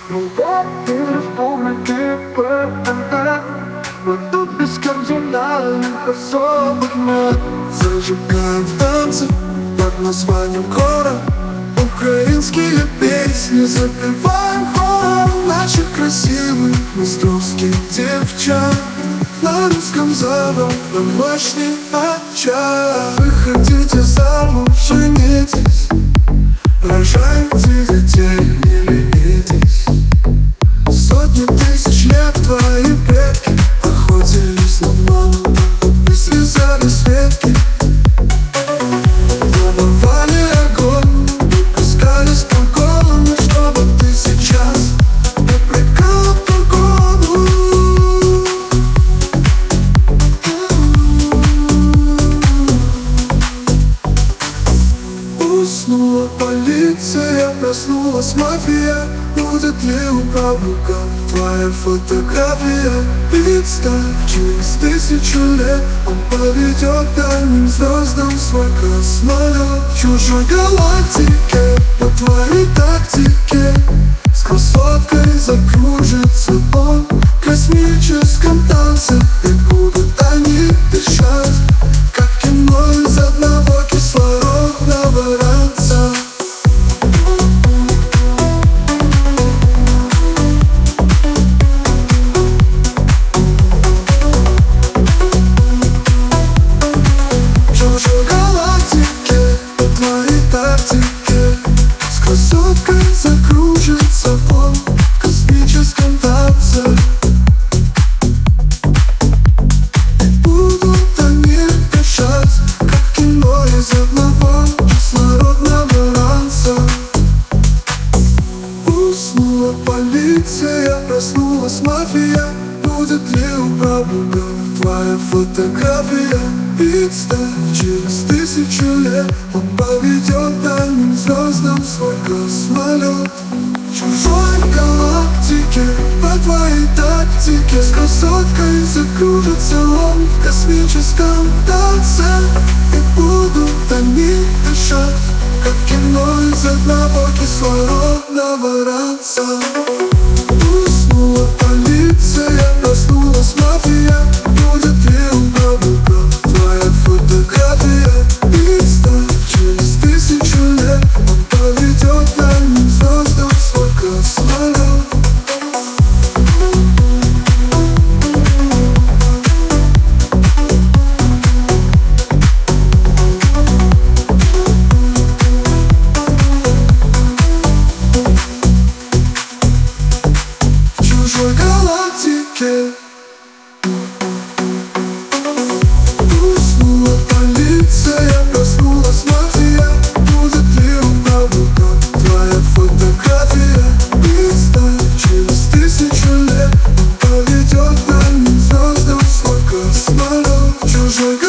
Но тут без кардинальных особых мер. Зажигаем танцы под названием хора. Украинские песни запеваем хором наших красивых московских девчат. На русском заводном мощный очаг. Выходите замуж, женитесь, рожайте детей, не ленитесь. Сотни тысяч лет твои предки охотились на маму и связали с ветки. Добывали огонь, пускались по голому, чтобы ты сейчас не прикрыла погоду. Уснула полиция, проснулась мафия. Будет ли у правнука твоя фотография? Представь, через 1000 лет он поведет дальним звездам свой космолет. В чужой галактике, по твоей тактике, с красоткой закружится он в космическом танце. И будут они дышать, как кино из одного кислородного ранца. С красоткой закружится он в космическом танце. И будут они дышать, как кино из одного кислородного ранца. Уснула полиция, проснулась мафия. Будет ли у правнука твоя фотография? Представь, через 1000 лет он поведет дальним звездам свой космолет. В чужой галактике, по твоей тактике, с красоткой закружится он в космическом танце. И будут они дышать, как кино из одного кислородного ранца. Уснула полиция, проснулась мафия. Будет ли у правнука твоя фотография? Представь, через 1000 лет он поведет дальним звездам свой космолет. В чужой галактике. Уснула полиция, проснулась мафия. Будет ли у правнука твоя фотография? Представь, через 1000 лет он поведет дальним звездам свой космолет. В чужой